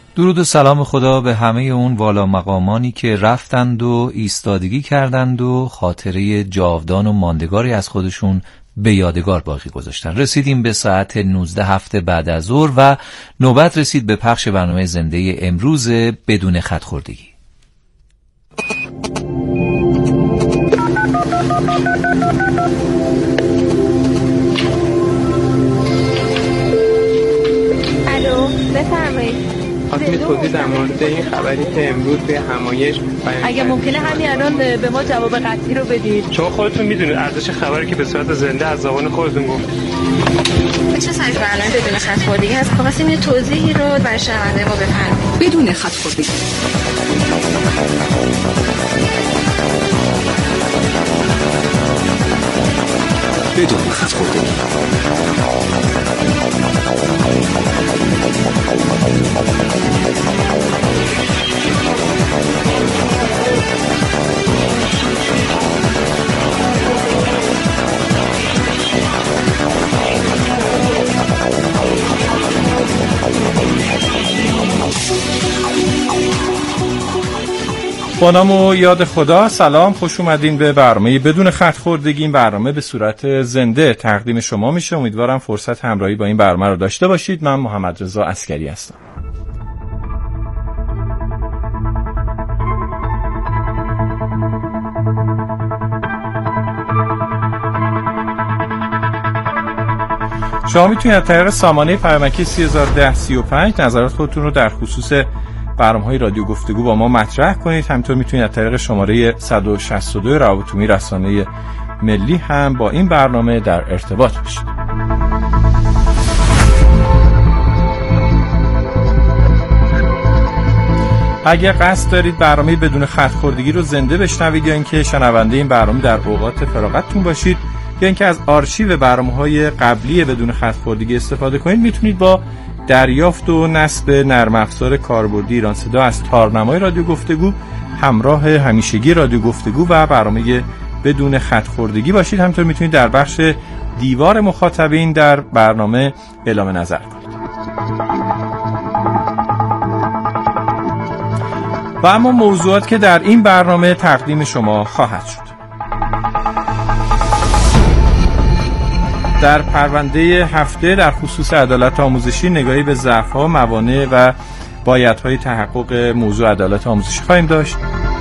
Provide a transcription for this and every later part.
درود و سلام خدا به همه اون والا مقامانی که رفتند و ایستادگی کردند و خاطره جاودان و ماندگاری از خودشون به یادگار باقی گذاشتن. رسیدیم به ساعت 19 بعد از ظهر و نوبت رسید به پخش برنامه زنده امروز بدون خط‌خوردگی. الو، بفرمایید. خواستم توضیح در مورد این خبری که امروز توی همایش اگه ممکنه همین الان به ما جواب قطعی رو بدید، چون خودتون میدونید ارزش خبری که به صورت زنده از زبان خودتون گفت. چه سری برنامه بدون خط‌خوردگی هست؟ خواستیم یه توضیحی رو برای شنونده ما بفرمایید. بدون خط‌خوردگی. بدون خط‌خوردگی. با نام و یاد خدا. سلام، خوش اومدین به برنامه بدون خط‌خوردگی. این برنامه به صورت زنده تقدیم شما میشه. امیدوارم فرصت همراهی با این برنامه رو داشته باشید. من محمد رضا عسکری هستم. شما میتونید از طریق سامانه پیامکی 301035 نظرات خودتون رو در خصوص برنامه‌های رادیو گفتگو با ما مطرح کنید. همینطور میتونید از طریق شماره 162 روابط عمومی رسانه ملی هم با این برنامه در ارتباط باشید. اگر قصد دارید برنامه بدون خط‌خوردگی رو زنده بشنوید یا اینکه شنونده این برنامه در اوقات فراغتتون باشید یا اینکه از آرشیو برنامه‌های قبلی بدون خط‌خوردگی استفاده کنید، میتونید با دریافت و نصب نرم افزار کاربردی ایران صدا از تارنمای رادیو گفتگو همراه همیشگی رادیو گفتگو و برنامه بدون خط‌خوردگی باشید. همینطور میتونید در بخش دیوار مخاطبین در برنامه اعلام نظر کنید. و اما موضوعات که در این برنامه تقدیم شما خواهد شد: در پرونده هفته در خصوص عدالت آموزشی نگاهی به ضعف‌ها، موانع و بایدهای تحقق موضوع عدالت آموزشی خواهیم داشت.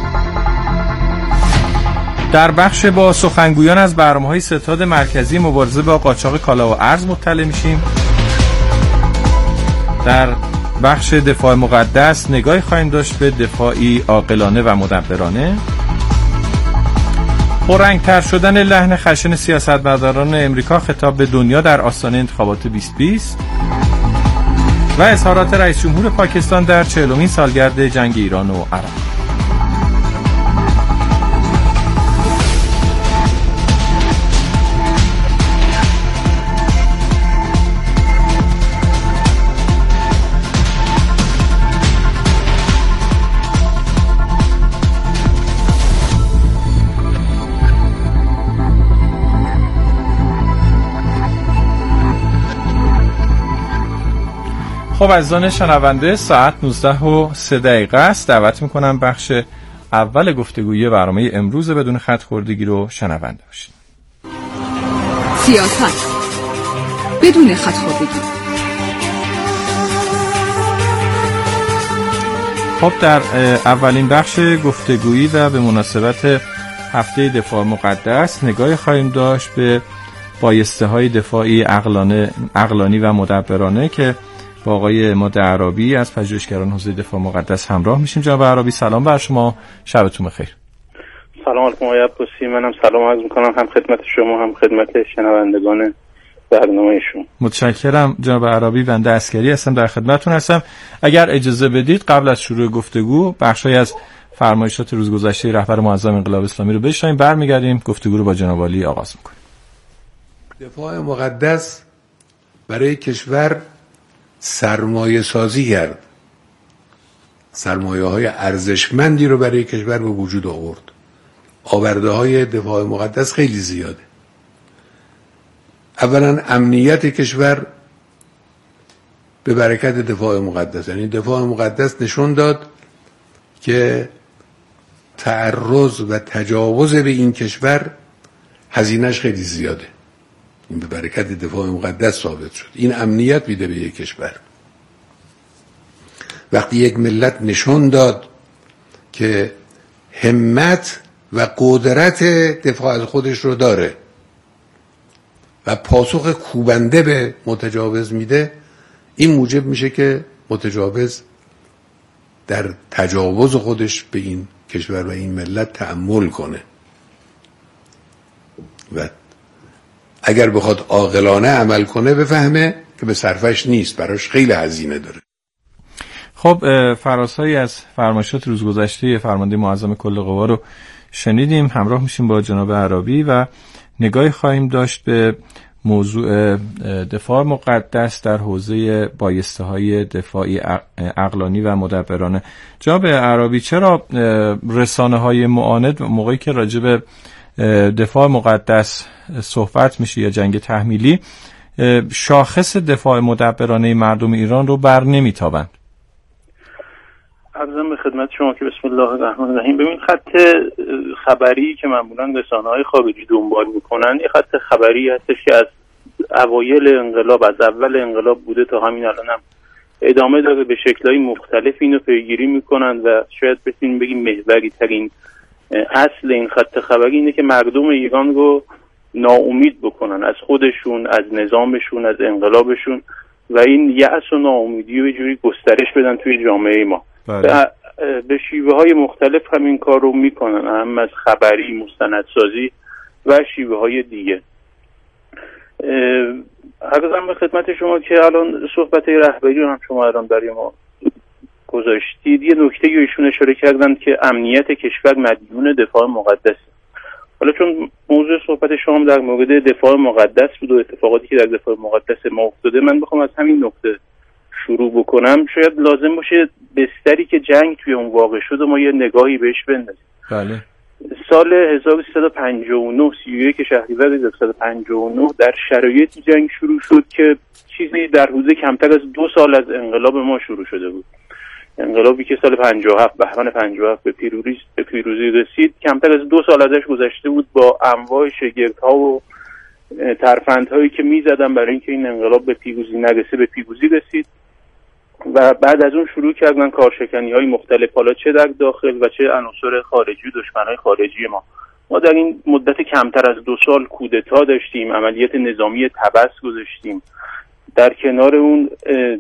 در بخش با سخنگویان از برنامه‌های ستاد مرکزی مبارزه با قاچاق کالا و ارز مطلع میشیم. در بخش دفاع مقدس نگاهی خواهیم داشت به دفاعی عاقلانه و مدبرانه. پررنگ‌تر شدن لحن خشن سیاستمداران امریکا خطاب به دنیا در آستانه انتخابات 2020 و اظهارات رئیس جمهور پاکستان در 40مین سالگرد جنگ ایران و عراق. خب عزیزان شنونده، ساعت 19:03 است. دعوت میکنم بخش اول گفتگوی برنامه امروز بدون خط‌خوردگی رو شنونده باشید. سیاست بدون خط‌خوردگی. خب در اولین بخش گفتگویی و به مناسبت هفته دفاع مقدس نگاهی خواهیم داشت به بایسته‌های دفاعی عقلانی و مدبرانه که با آقای عماد عرابی از پژوهشگران حوزه دفاع مقدس همراه میشیم. جناب عرابی سلام بر شما، شبتون بخیر. سلام علیکم آقای عباسی، منم سلام عرض میکنم هم خدمت شما هم خدمت شنوندگان برنامه‌شون. متشکرم جناب عرابی، بنده عسکری هستم، در خدمتتون هستم. اگر اجازه بدید قبل از شروع گفتگو بخشی از فرمایشات روز گذشته رهبر معظم انقلاب اسلامی رو بشنویم، برمیگردیم گفتگو رو با جناب عالی آغاز میکنیم. دفاع مقدس برای کشور سرمایه سازی کرد، سرمایه های ارزشمندی رو برای کشور به وجود آورد. آورده های دفاع مقدس خیلی زیاده. اولا امنیت کشور به برکت دفاع مقدس. یعنی دفاع مقدس نشون داد که تعرض و تجاوز به این کشور هزینه‌اش خیلی زیاده. این به برکت دفاع مقدس ثابت شد. این امنیت میده به یک کشور. وقتی یک ملت نشون داد که همت و قدرت دفاع از خودش رو داره و پاسخ کوبنده به متجاوز میده، این موجب میشه که متجاوز در تجاوز خودش به این کشور و این ملت تأمل کنه و اگر بخواد عاقلانه عمل کنه بفهمه که به صرفش نیست، براش خیلی هزینه داره. خب فراسایی از فرمایشات روز گذشته فرمانده معظم کل قوا رو شنیدیم. همراه میشیم با جناب عرابی و نگاهی خواهیم داشت به موضوع دفاع مقدس در حوزه بایسته‌های دفاعی عقلانی و مدبرانه. جناب عرابی، چرا رسانه‌های معاند موقعی که راجع به دفاع مقدس صحبت میشه یا جنگ تحمیلی شاخص دفاع مدبرانه مردم ایران رو بر نمیتابند؟ عرضم به خدمت شما که بسم الله الرحمن الرحیم. ببین، خط خبری که معمولا رسانه‌های خارجی دنبال میکنن یه خط خبری هستش که از اوایل انقلاب، از اول انقلاب بوده تا همین الان هم ادامه داره. به شکل‌های مختلف اینو پیگیری میکنن و شاید بگیم محوری ترین اصل این خط خبری اینه که مردم ایران رو ناامید بکنن از خودشون، از نظامشون، از انقلابشون و این یأس و ناامیدی رو یه جوری گسترش بدن توی جامعه ما. به شیوه های مختلف همین کار رو میکنن، هم از خبری، مستندسازی و شیوه های دیگه. عرضم به خدمت شما که الان صحبت رهبری رو هم شما الان برای ما گذاشتید. یه نکته رو ایشون اشاره کردن که امنیت کشور مدیون دفاع مقدس. حالا چون موضوع صحبت شما در مورد دفاع مقدس بود و اتفاقاتی که در دفاع مقدس ما افتاده، من بخوام از همین نکته شروع بکنم، شاید لازم باشه بستری که جنگ توی اون واقع شد و ما یه نگاهی بهش بندازیم. بله. سال 1359 31 شهریور 1359 در شرایطی جنگ شروع شد که چیزی در حدود کمتر از 2 سال از انقلاب ما شروع شده بود. انقلابی که سال 57 بهمن 57 به پیروزی رسید، کمتر از 2 سال ازش گذشته بود با انواع شگفت‌ها و ترفندهایی که می‌زدن برای اینکه این انقلاب به پیروزی نرسه، به پیروزی رسید و بعد از اون شروع کردن کارشکنی‌های مختلف، حالا چه در داخل و چه عناصر خارجی و دشمن‌های خارجی ما در این مدت کمتر از 2 سال کودتا داشتیم، عملیات نظامی تبس گذاشتیم، در کنار اون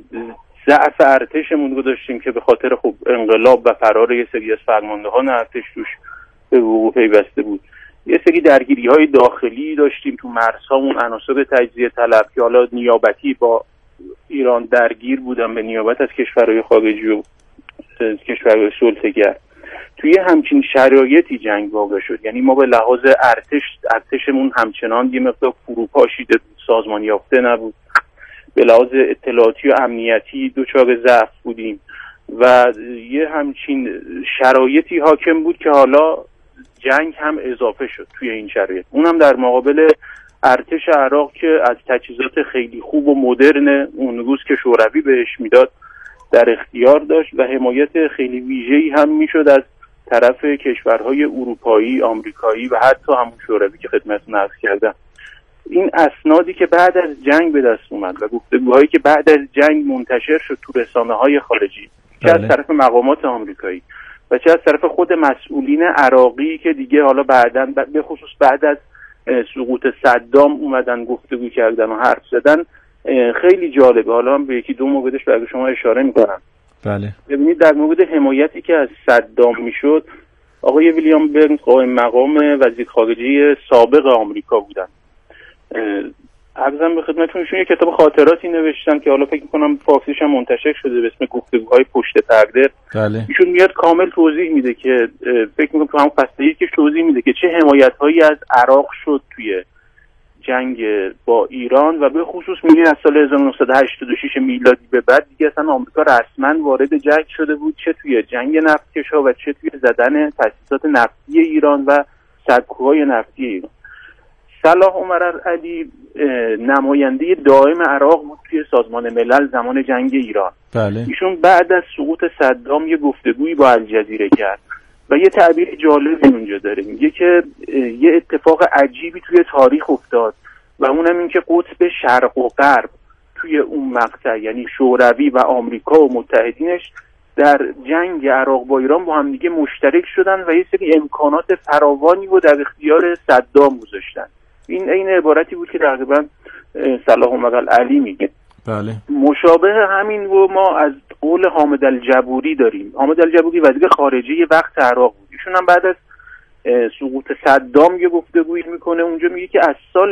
ضعف ارتشمون رو داشتیم که به خاطر خب انقلاب و فرار یه سری از فرماندهان ارتش توش به وقوع پیوسته بود. یه سری درگیری‌های داخلی داشتیم تو مرزهامون، عناصر تجزیه طلب که حالا نیابتی با ایران درگیر بودن به نیابت از کشورهای خارجی و کشورهای صلح‌گر. توی همچین شرایطی جنگ واقع شد. یعنی ما به لحاظ ارتشمون همچنان یه مقدار فروپاشیده بود، سازمان یافته نبود. به لحاظ اطلاعاتی و امنیتی دچار ضعف بودیم و یه همچین شرایطی حاکم بود که حالا جنگ هم اضافه شد توی این شرایط. اونم در مقابل ارتش عراق که از تجهیزات خیلی خوب و مدرن اون روز که شوروی بهش میداد در اختیار داشت و حمایت خیلی ویژه‌ای هم میشد از طرف کشورهای اروپایی، آمریکایی و حتی همون شوروی که خدمتتون عرض کردم. این اسنادی که بعد از جنگ به دست اومد و گفتگوهایی که بعد از جنگ منتشر شد تو رسانه‌های خارجی، چه از طرف مقامات آمریکایی و چه از طرف خود مسئولین عراقی که دیگه حالا بعداً به خصوص بعد از سقوط صدام اومدن گفتگو کردن و حرف زدن، خیلی جالبه. حالا هم به یکی دو موردش برای شما اشاره میکنم. بله. ببینید در مورد حمایتی که از صدام میشد، آقای ویلیام برنز قائم مقام وزیر خارجه سابق آمریکا بودن. عرضم به خدمتتون ایشون یه کتاب خاطراتی نوشتن که حالا فکر می‌کنم فارسیش هم منتشر شده به اسم گفتگوهای پشت پرده. بله. ایشون میاد کامل توضیح میده که فکر می‌کنم تو هم فصل یکش توضیح میده که چه حمایت‌هایی از عراق شد توی جنگ با ایران و به خصوص میگه از سال 1986 میلادی به بعد دیگه اصلا آمریکا رسما وارد جنگ شده بود، چه توی جنگ نفتکش‌ها و چه توی زدن تأسیسات نفتی ایران و سکوهای نفتی ایران. صلاح عمرعلی نماینده دائم عراق بود توی سازمان ملل زمان جنگ ایران. بله. ایشون بعد از سقوط صدام یه گفتگویی با الجزیره کرد و یه تعبیر جالبی اونجا داره، میگه که یه اتفاق عجیبی توی تاریخ افتاد و اونم این که قطب شرق و غرب توی اون مقطع، یعنی شوروی و آمریکا و متحدینش، در جنگ عراق با ایران با هم دیگه مشترک شدن و یه سری امکانات فراوانی رو در اختیار صدام گذاشتن. این عبارتی بود که تقریبا صلاح عمرعلی میگه. بله. مشابه همین رو ما از قول حامد الجبوری داریم. حامد الجبوری وزیر خارجه وقت عراق بود. ایشون هم بعد از سقوط صدام یه گفتگویی میکنه، اونجا میگه که از سال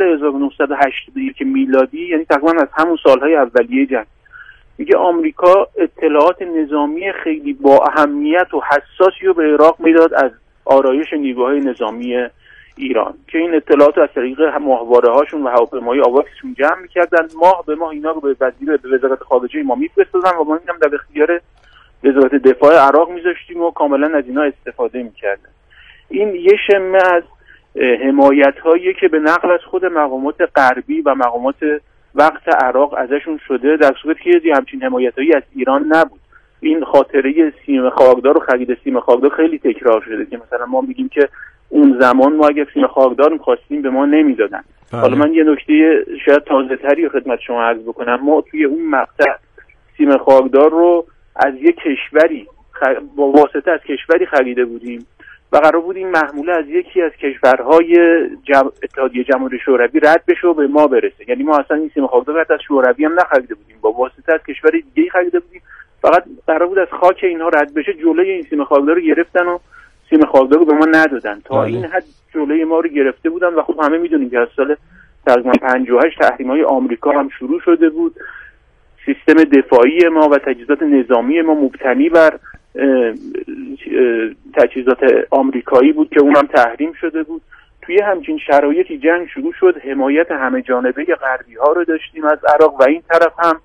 1981 میلادی، یعنی تقریبا از همون سالهای اولیه جنگ، میگه آمریکا اطلاعات نظامی خیلی با اهمیت و حساسی رو به عراق میداد از آرایش نیروهای نظامی ایران، که این اطلاعات از طریق ماهواره هاشون و هواپیمای آواکسشون جمع میکردن، ماه به ماه اینا رو به وزارت خارجه ما میفرستادن و ما اینم در اختیار وزارت دفاع عراق میذاشتیم و کاملا از اینا استفاده میکردن. این یه شمه از حمایت هایی که به نقل از خود مقامات غربی و مقامات وقت عراق ازشون شده، در صورتی که همچین حمایتایی از ایران نبود. این خاطره سیم خاکدار و خرید سیم خاکدار خیلی تکرار شده که مثلا ما میگیم که اون زمان ما اگه سیم خاکدار می‌خواستیم به ما نمیدادن. حالا من یه نکته شاید تازه‌تری خدمت شما عرض بکنم. ما توی اون مقطع سیم خاکدار رو از یک کشوری با واسطه از کشوری خریده بودیم و قرار بود این محموله از یکی از کشورهای اتحادیه جماهیر شوروی رد بشه و به ما برسه. یعنی ما اصلا این سیم خاکدار از شوروی هم نخریده بودیم، با واسطه از کشور دیگه‌ای خریده بودیم. فقط قرار بود از خاک اینها رد بشه، جلوی این سیم خاکدار رو گرفتن و سیم خاکدار رو به ما ندادن. تا این حد جلوی ما رو گرفته بودن و خب همه میدونیم که از سال تقریبا 58 تحریم‌های آمریکا هم شروع شده بود. سیستم دفاعی ما و تجهیزات نظامی ما مبتنی بر تجهیزات آمریکایی بود که اونم تحریم شده بود. توی همچین شرایطی جنگ شروع شد. حمایت همه جانبه غربی‌ها رو داشتیم از عراق و این طرف هم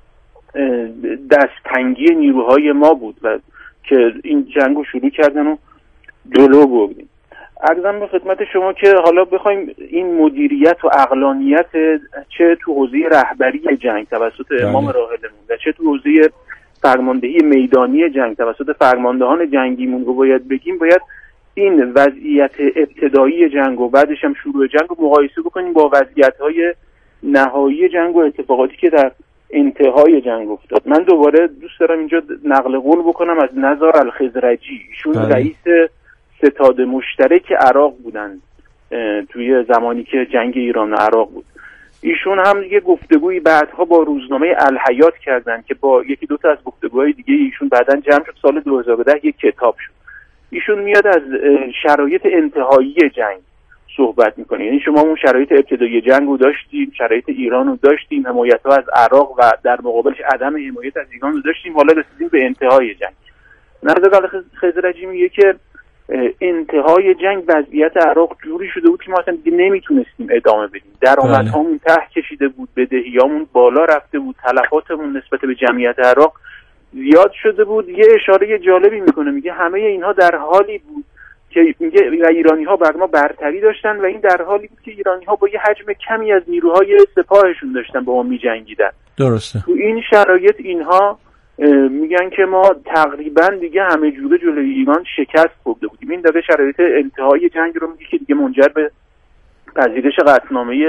دستتنگی نیروهای ما بود و که این جنگ رو شروع کردن و جلو بردیم. عرضم به خدمت شما که حالا بخوایم این مدیریت و عقلانیت چه تو حوزه رهبری جنگ توسط امام راحلمون و چه تو حوزه فرماندهی میدانی جنگ توسط فرماندهان جنگیمون رو باید بگیم، باید این وضعیت ابتدایی جنگ و بعدش هم شروع جنگ رو مقایسه بکنیم با وضعیت‌های نهایی جنگ و اتفاقاتی که در انتهای جنگ افتاد. من دوباره دوست دارم اینجا نقل قول بکنم از نزار الخزرجی. ایشون رئیس ستاد مشترک عراق بودن توی زمانی که جنگ ایران و عراق بود. ایشون هم یه گفتگویی بعدها با روزنامه الحیات کردن که با یکی دو تا از گفتگوهای دیگه ایشون بعداً جمع شد، سال 2010 یک کتاب شد. ایشون میاد از شرایط انتهایی جنگ صحبت میکنه. یعنی شما اون شرایط ابتدایی جنگ رو داشتیم، شرایط ایران رو داشتیم، حمایت‌ها از عراق و در مقابلش عدم حمایت از ایران رو داشتیم، حالا رسیدیم به انتهای جنگ. نزار الخزرجی میگه که انتهای جنگ وضعیت عراق جوری شده بود که ما اصلا دیگه نمیتونستیم ادامه بدیم. درآمدهامون ته کشیده بود، بدهیامون بالا رفته بود، تلفاتمون نسبت به جمعیت عراق زیاد شده بود. یه اشاره جالبی میکنه، میگه همه اینها در حالی بود که میگه ایرانی‌ها بر ما برتری داشتن و این در حالی بود که ایرانی‌ها با یه حجم کمی از نیروهای سپاهشون داشتن با ما می‌جنگیدن. درسته. تو این شرایط اینها میگن که ما تقریبا دیگه همه جوره جلوی ایران شکست خورده بودیم. این در شرایط انتهای جنگ رو میگه که دیگه منجر به پذیرش قطعنامه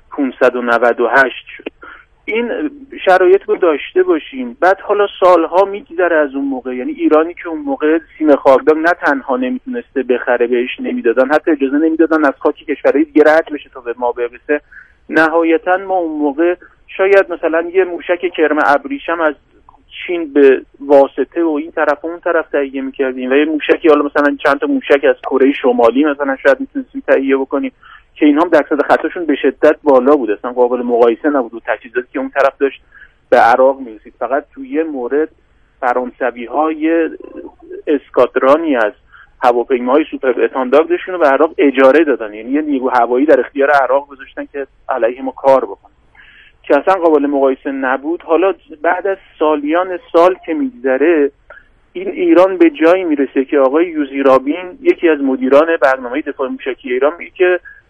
598 شد. این شرایط رو داشته باشیم. بعد حالا سالها میگذره از اون موقع، یعنی ایرانی که اون موقع سیم خاکدار نه تنها نمیتونسته بخره، بهش نمیدادن، حتی اجازه نمیدادن از خاک کشورهای دیگه رد بشه تا به ما برسه. نهایتا ما اون موقع شاید مثلا یه موشک کرم ابریشم از چین به واسطه و این طرف و اون طرف تهیه میکردیم و یه موشکی حالا مثلا چند تا موشک از کره شمالی مثلا شاید میتونستیم تهیه بکنیم که اینها هم درصد خطاشون به شدت بالا بود، اصلا قابل مقایسه نبود و تجهیزاتی که اون طرف داشت به عراق میرسید. فقط توی یه مورد فرانسوی‌های اسکادرانی از هواپیماهای سوپر اتانداردشون رو به عراق اجاره دادن، یعنی یه نیرو هوایی در اختیار عراق گذاشتن که علیه ما کار بکنه، که اصلا قابل مقایسه نبود. حالا بعد از سالیان سال که میگذره این ایران به جایی میرسه که آقای یوزی رابین، یکی از مدیران برنامه دفاع موشکی ایران، میگه که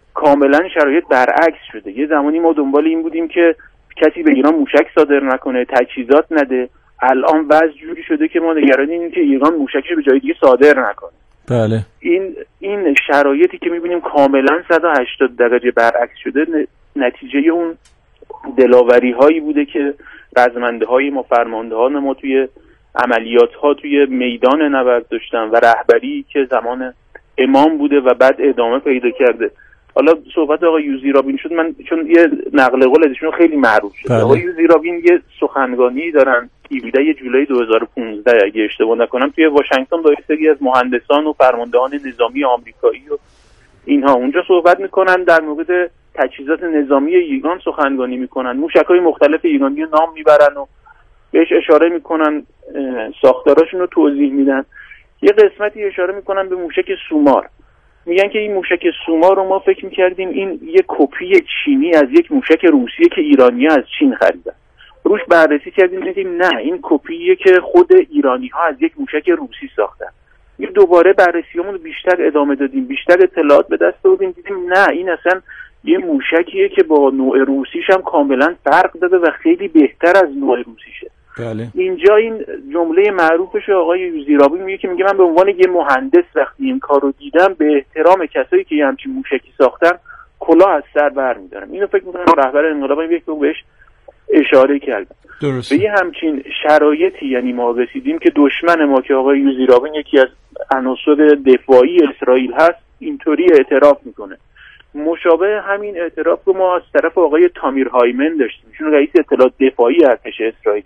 کاملا شرایط برعکس شده. یه زمانی ما دنبال این بودیم که کسی به ایران موشک صادر نکنه، تجهیزات نده. الان وضع جوری شده که ما نگران اینیم که ایران موشکش به جای دیگه صادر نکنه. بله. این شرایطی که می‌بینیم کاملا 180 درجه برعکس شده نتیجه اون دلاوری‌هایی بوده که رزمنده‌های ما، فرماندهان ما توی عملیات‌ها توی میدان نبرد داشتن و رهبری که زمان امام بوده و بعد ادامه پیدا کرده. حالا صحبت آقای یوزیرابین شد، من چون یه نقل قول ازشون خیلی معروف شده. بله. آقای یوزیرابین یه سخنرانی دارن 17 جولای 2015 اگه اشتباه نکنم توی واشنگتن با یه سری از مهندسان و فرماندهان نظامی آمریکایی و اینها اونجا صحبت میکنن، در مورد تجهیزات نظامی ایران سخنرانی میکنن، موشک‌های مختلف ایرانی رو نام میبرن و بهش اشاره میکنن، ساختاراشون رو توضیح میدن. یه قسمتی اشاره میکنن به موشک سومار، میگن که این موشک سومار رو ما فکر میکردیم این یه کپی چینی از یک موشک روسیه که ایرانی‌ها از چین خریدن. روش بررسی کردیم دیدیم نه، این کپیه که خود ایرانی‌ها از یک موشک روسی ساختن. یه دوباره بررسیامون رو بیشتر ادامه دادیم، بیشتر اطلاعات به دست آوردیم، دیدیم نه، این اصلا یه موشکیه که با نوع روسیش هم کاملا فرق داده و خیلی بهتر از نوع روسیشه. بله. اینجا این جمله معروفش آقای یوزیرابی میگه که میگه من به عنوان یه مهندس وقتی این کارو دیدم به احترام کسایی که همچین موشکی ساختن کلاه از سر برمی‌دارم. اینو فکر می‌کنم رهبر انقلاب یک بهش اشاره کرد. درست. به یه همچین شرایطی یعنی ما رسیدیم که دشمن ما که آقای یوزیرابین یکی از عناصر دفاعی اسرائیل هست اینطوری اعتراف میکنه. مشابه همین اعتراف رو ما از طرف آقای تامیر هایمن داشتیم، ایشون رئیس اطلاعات دفاعی ارتش اسرائیل.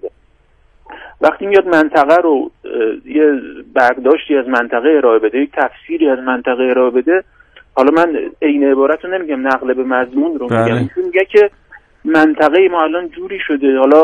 وقتی میاد منطقه رو یه برداشتی از منطقه ارائه بده، یک تفسیری از منطقه ارائه بده، حالا من عین عبارت رو نمیگم، نقل به مضمون رو میگم، ایشون میگه که منطقه ما الان جوری شده، حالا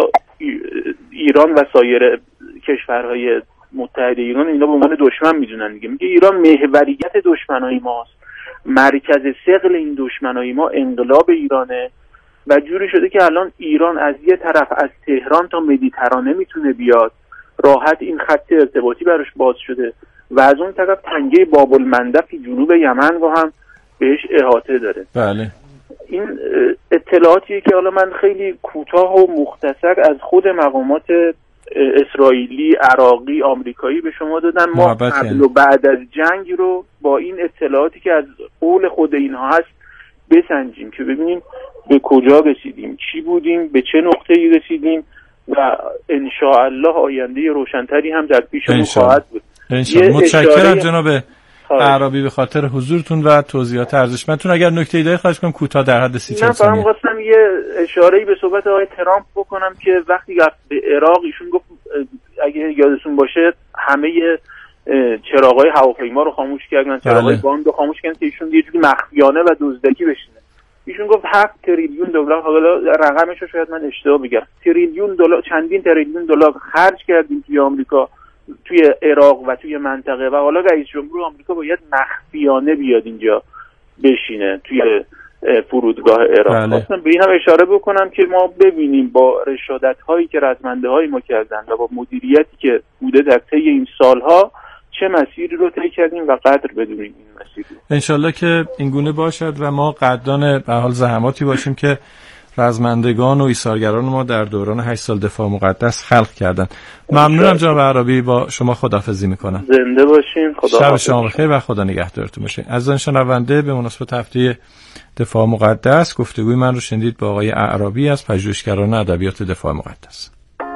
ایران و سایر کشورهای متحد ایران اینا به عنوان دشمن میدونن دیگه، میگه ایران محوریت دشمنای ماست، مرکز ثقل این دشمنای ما انقلاب ایرانه و جوری شده که الان ایران از یه طرف از تهران تا مدیترانه میتونه بیاد، راحت این خط ارتباطی براش باز شده و از اون طرف تنگه باب المندب جنوب یمن رو هم بهش احاطه داره. بله. این اطلاعاتیه که حالا من خیلی کوتاه و مختصر از خود مقامات اسرائیلی، عراقی، آمریکایی به شما دادم. ما قبل و بعد از جنگ رو با این اطلاعاتی که از قول خود اینها هست بسنجیم که ببینیم به کجا رسیدیم، چی بودیم، به چه نقطه‌ای رسیدیم و انشاءالله آینده روشنتری هم در پیشمون خواهد بود. متشکرم جناب اعرابی به خاطر حضورتون و توضیحات ارزشمندتون. اگر نکته‌ای دارید خواهش می‌کنم کوتاه در حد 30 ثانیه. من خواستم یه اشاره‌ای به صحبت آقای ترامپ بکنم که وقتی رفت به عراق ایشون گفت اگه یادتون باشه همه چراغ‌های هواپیما رو خاموش کردن، چراغ‌های باند رو خاموش کردن که ایشون یه جوری مخفیانه و دزدکی بشینه. ایشون گفت 7 تریلیون دلار، حالا رقمش رو شاید من اشتباه بگم، تریلیون دلار، چندین تریلیون دلار خرج کردیم توی آمریکا، توی عراق و توی منطقه و حالا رئیس جمهور آمریکا باید مخفیانه بیاد اینجا بشینه توی فرودگاه عراق. خواستم به این هم اشاره بکنم که ما ببینیم با رشادت‌هایی که رزمنده‌های ما کردن و با مدیریتی که بوده در طی این سالها چه مسیری رو طی کردیم و قدر بدونیم این مسیر رو. انشالله که این گونه باشد و ما قدردان به حال زحماتی باشیم که رزمندگان و ایثارگران ما در دوران 8 سال دفاع مقدس خلق کردن. ممنونم جناب اعرابی، با شما خداحافظی میکنم. زنده باشین. شب شما بخیر و خدا نگهدارتون باشه. عزیزان شنونده، به مناسبت هفته دفاع مقدس گفتگوی من رو شنیدید با آقای اعرابی از پژوهشگران ادبیات دفاع مقدس.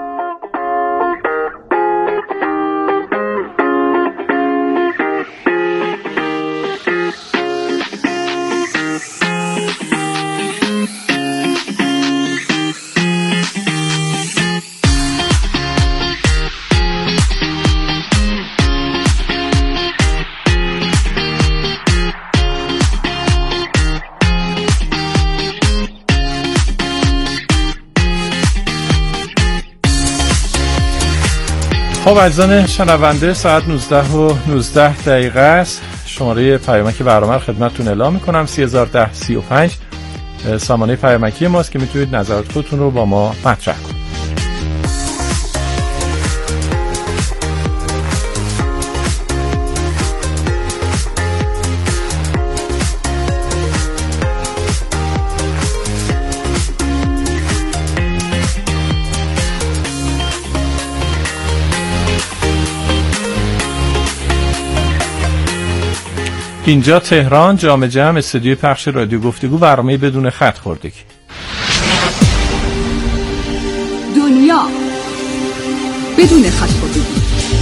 خب عزیزان شنونده، ساعت 19:19 است. شماره پیامک برنامه رو خدمتتون اعلام می‌کنم 301035 سامانه پیامکی ماست که میتونید نظرات خودتون رو با ما مطرح کنید. اینجا تهران، جام جم، استودیوی پخش رادیو گفتگو، برنامه بدون خط خوردگی. دنیا بدون خط خوردگی.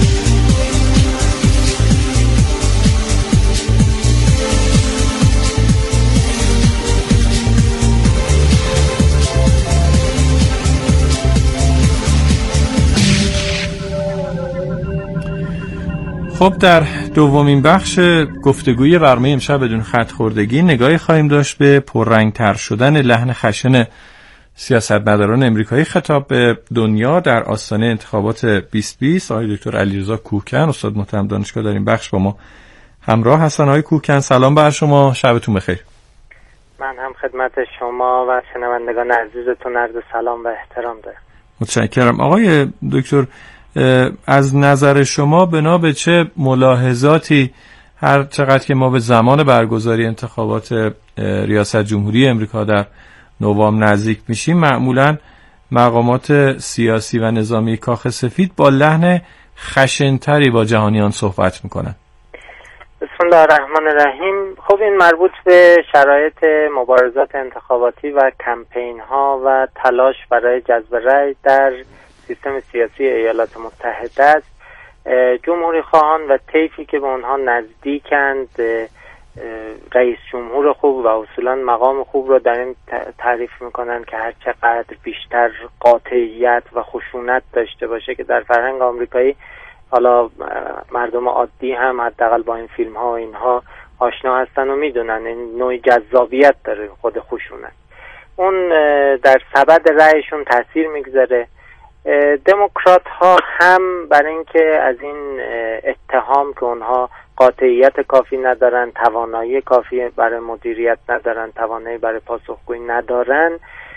خب در دومین بخش گفتگوی برنامه امشب بدون خط خوردگی نگاهی خواهیم داشت به پررنگ‌تر شدن لحن خشن سیاستمداران امریکایی خطاب به دنیا در آستانه انتخابات 2020. آقای دکتر علیرضا کوهکن، استاد محترم دانشگاه، در این بخش با ما همراه هستن. آقای کوهکن سلام بر شما، شبتون بخیر. من هم خدمت شما و شنوندگان عزیزتون عرض سلام و احترام دارم. متشکرم. آقای دکتر، از نظر شما بنا به چه ملاحظاتی هر چقدر که ما به زمان برگزاری انتخابات ریاست جمهوری امریکا در نوامبر نزدیک میشیم، معمولاً مقامات سیاسی و نظامی کاخ سفید با لحن خشن‌تری با جهانیان صحبت میکنن؟ بسم الله الرحمن الرحیم. خب این مربوط به شرایط مبارزات انتخاباتی و کمپین ها و تلاش برای جذب رأی در سیستم سیاسی ایالات متحده است. جمهوری خواهان و طیفی که به اونها نزدیکند رئیس جمهور خوب و اصولا مقام خوب رو در این تعریف میکنن که هر چقدر بیشتر قاطعیت و خشونت داشته باشه، که در فرهنگ آمریکایی حالا مردم عادی هم حداقل با این فیلم ها و اینها آشنا هستن و میدونن این نوع جذابیت داره خود خشونت. اون در سبد رأیشون تاثیر میگذاره. دموکرات ها هم برای اینکه از این اتهام که اونها قاطعیت کافی ندارن، توانایی کافی برای مدیریت ندارن، توانایی برای پاسخگویی ندارن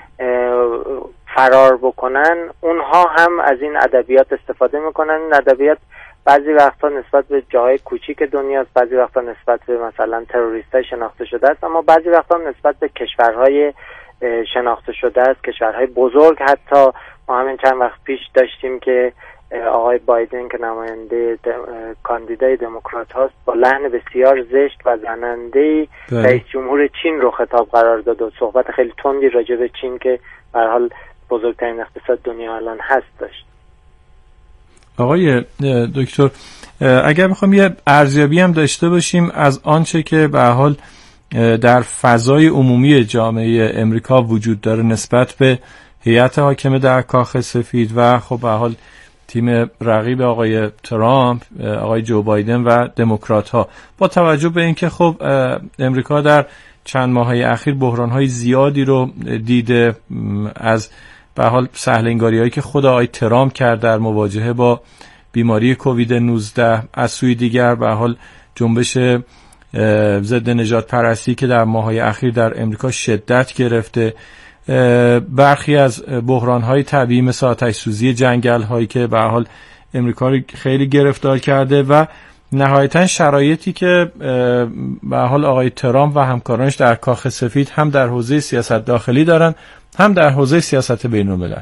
فرار بکنن، اونها هم از این ادبیات استفاده میکنن. این ادبیات بعضی وقتا نسبت به جای کوچیک دنیاست، بعضی وقتا نسبت به مثلا تروریستای شناخته شده است، اما بعضی وقتا نسبت به کشورهای شناخته شده است، کشورهای بزرگ. حتی ما همین چند وقت پیش داشتیم که آقای بایدن که نماینده کاندیدای دموکرات هاست با لحن بسیار زشت و زننده رئیس جمهور چین رو خطاب قرار داد و صحبت خیلی تندی راجع به چین که به هر حال بزرگترین اقتصاد دنیا الان هست داشت. آقای دکتر، اگر بخوام یه ارزیابی هم داشته باشیم از آنچه که به هر حال در فضای عمومی جامعه امریکا وجود داره نسبت به هیئت حاکمه در کاخ سفید و خب به هر حال تیم رقیب آقای ترامپ، آقای جو بایدن و دموکرات ها، با توجه به اینکه خب امریکا در چند ماهه اخیر بحران‌های زیادی رو دیده، از به هر حال سهل‌انگاری‌هایی که خود آقای ترامپ کرد در مواجهه با بیماری کووید 19، از سوی دیگر به هر حال جنبش ضد نژاد پرستی که در ماه‌های اخیر در امریکا شدت گرفته، برخی از بحران‌های طبیعی مثل آتش‌سوزی جنگل‌هایی که به هر حال امریکا رو خیلی گرفتار کرده و نهایتاً شرایطی که به هر حال آقای ترامپ و همکارانش در کاخ سفید هم در حوزه سیاست داخلی دارن هم در حوزه سیاست بین‌الملل.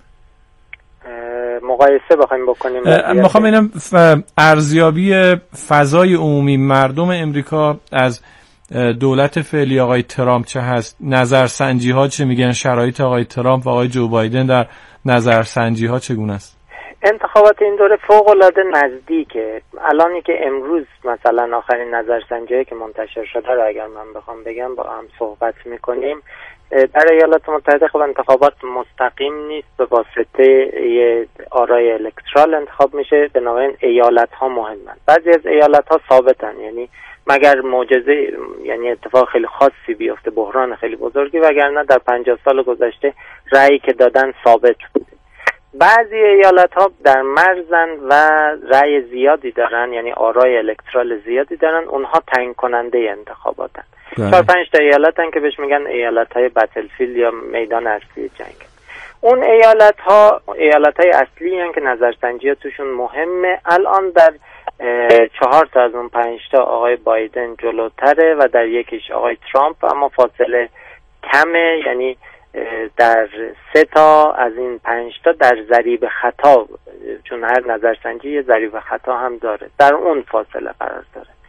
مقایسه بخوایم بکنیم، میخوام اینم ارزیابی فضای عمومی مردم امریکا از دولت فعلی آقای ترامپ چه هست، نظرسنجی ها چه میگن، شرایط آقای ترامپ و آقای جو بایدن در نظرسنجی ها چگونه است؟ انتخابات این دوره فوق العاده نزدیکه. الانی که امروز مثلا آخرین نظرسنجی که منتشر شده رو اگر من بخوام بگم با هم صحبت میکنیم، در ایالات متحده خب انتخابات مستقیم نیست، به واسطه آرای الکترال انتخاب میشه، بنابراین ایالت ها مهمن. بعضی از ایالت ها ثابتن، یعنی مگر معجزه، یعنی اتفاق خیلی خاصی بیفته، بحران خیلی بزرگی، وگرنه در 50 سال گذشته رأیی که دادن ثابت بوده. بعضی ایالت ها در مرزن و رأی زیادی دارن، یعنی آرای الکترال زیادی دارن، اونها تعیین کننده انتخاباتن. 4-5 تا ایالتن که بهش میگن ایالت‌های بتلفیلد یا میدان اصلی جنگ. اون ایالت‌های اصلی هستن که نظرسنجی توشون مهمه. الان در 4 تا از اون 5 تا آقای بایدن جلوتره و در یکیش آقای ترامپ، اما فاصله کمه، یعنی در 3 تا از این 5 تا در ضریب خطا، چون هر نظرسنجی یه ضریب خطا هم داره، در اون فاصله قرار داره.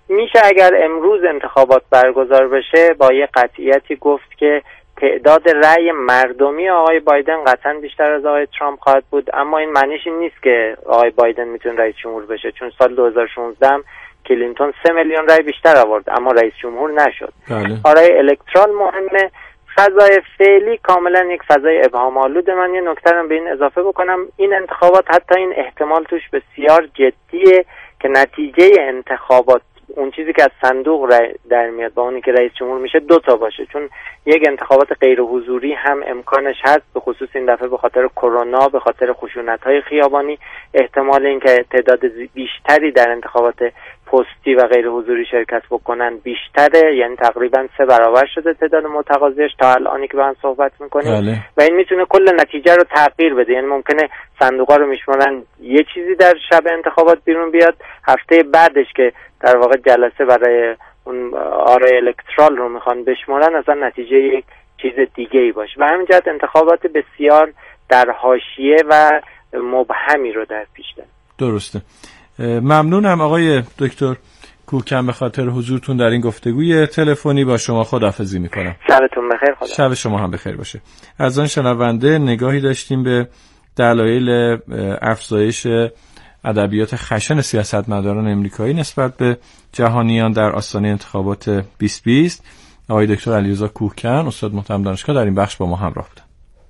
میشه اگر امروز انتخابات برگزار بشه با یه قطعیتی گفت که تعداد رأی مردمی آقای بایدن قطعا بیشتر از آقای ترامپ خواهد بود، اما این معنیش این نیست که آقای بایدن میتونه رئیس جمهور بشه، چون سال 2016 کلینتون 3 میلیون رأی بیشتر آورد اما رئیس جمهور نشد. آرای الکترال مهمه. فضای فعلی کاملا یک فضای ابهام آلوده. من یه نکته رو به این اضافه بکنم، این انتخابات حتی این احتمال توش بسیار جدیه که نتیجه انتخابات اون چیزی که از صندوق در میاد با اونی که رئیس جمهور میشه 2 تا باشه، چون یک انتخابات غیر حضوری هم امکانش هست، به خصوص این دفعه به خاطر کرونا، به خاطر خشونت‌های خیابانی احتمال اینکه تعداد بیشتری در انتخابات پستی و غیر حضوری شرکت بکنن بیشتره، یعنی تقریبا 3 برابر شده تعداد متقاضیش تا الانی که با هم صحبت میکنیم و این میتونه کل نتیجه رو تغییر بده. یعنی ممکنه صندوقا رو میشمارن یه چیزی در شب انتخابات بیرون بیاد، هفته بعدش که در واقع جلسه برای اون آرای الکترال رو میخوان بشمارن اصلا نتیجه یک چیز دیگه ای باشه. و همین جهت انتخابات بسیار در حاشیه و مبهمی رو در پیش داره. درسته. ممنونم آقای دکتر کوکن به خاطر حضورتون در این گفتگوی تلفنی. با شما خداحافظی میکنم. شبتون بخیر. خدا. شب شما هم بخیر باشه. از آن شنونده نگاهی داشتیم به دلایل افزایش ادبیات خشن سیاستمداران امریکایی نسبت به جهانیان در آستانه انتخابات 2020. آقای دکتر علیرضا کوکن استاد محترم دانشگاه در این بخش با ما همراه بودند.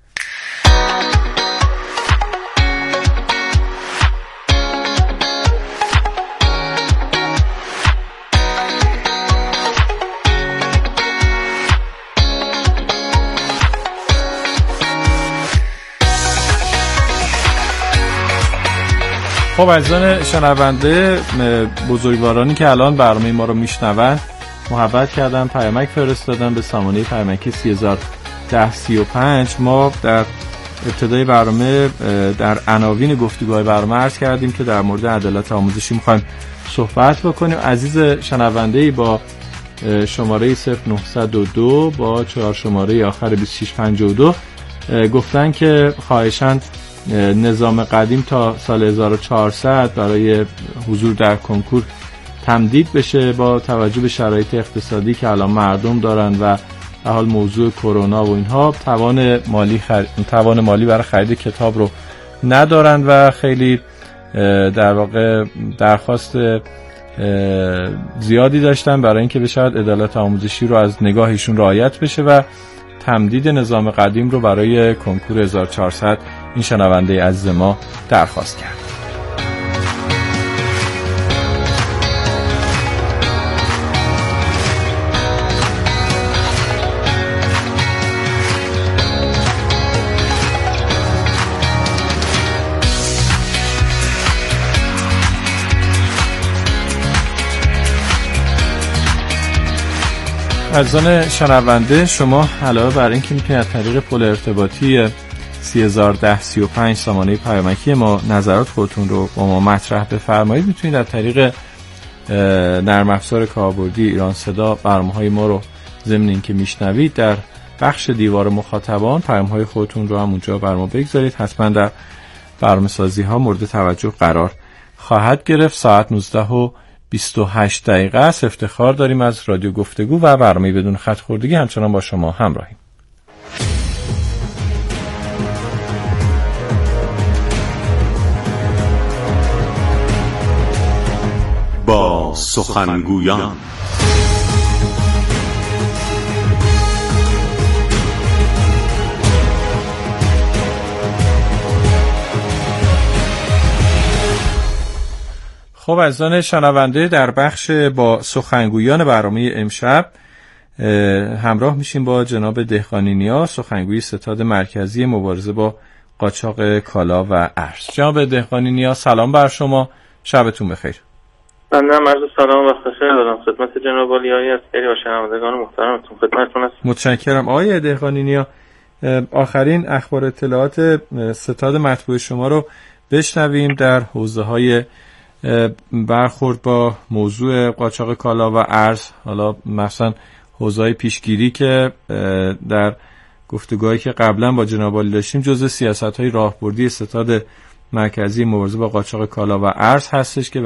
خب عزیزان شنونده، بزرگوارانی که الان برنامه ما رو میشنون محبت کردن، پیامک فرستادن به سامانه پیامکی 301035. ما در ابتدای برنامه در عناوین گفتگوهای برنامه عرض کردیم که در مورد عدالت آموزشی میخوایم صحبت بکنیم. عزیز شنونده‌ای با شماره 0902 با 4 شماره آخر 2652 گفتن که خواهشاً نظام قدیم تا سال 1400 برای حضور در کنکور تمدید بشه با توجه به شرایط اقتصادی که الان مردم دارن و به حال موضوع کرونا و اینها توان مالی برای خرید کتاب رو ندارن و خیلی در واقع درخواست زیادی داشتن برای اینکه بشه عدالت آموزشی رو از نگاهشون رعایت بشه و تمدید نظام قدیم رو برای کنکور 1400 این شنونده عزیز ما درخواست کرد. عزیزان شنونده، شما علاوه بر این که میتونید از طریق پل ارتباطی 301035 سامانه پیامکی ما نظرات خودتون رو با ما مطرح بفرمایید، میتونید از طریق نرم افزار کاربردی ایران صدا برنامه‌های ما رو ضمن اینکه میشنوید در بخش دیوار مخاطبان پیام‌های خودتون رو هم اونجا بر ما بگذارید. حتما در برنامه‌سازی‌ها مورد توجه قرار خواهد گرفت. ساعت 19:28 است. افتخار داریم از رادیو گفتگو و برنامه بدون خط خوردگی همچنان با شما همراهیم. با سخنگویان خب عزیزان شنونده، در بخش با سخنگویان برنامه امشب همراه میشیم با جناب دهقانی نیا، سخنگوی ستاد مرکزی مبارزه با قاچاق کالا و ارز. جناب دهقانی نیا، سلام بر شما، شبتون بخیر. من عرض سلام و خیر دارم خدمت جناب عالی عسکری و شنوندگان محترمتون. خدمتتون هستم. متشکرم. آقای دهقانی نیا، آخرین اخبار اطلاعات ستاد مطبوع شما رو بشنویم در حوزه‌های برخورد با موضوع قاچاق کالا و ارز، حالا مثلا حوزه‌های پیشگیری که در گفتگوهایی که قبلا با جناب عالی داشتیم جزء سیاست‌های راهبردی ستاد مرکزی مبارزه با قاچاق کالا و ارز هستش که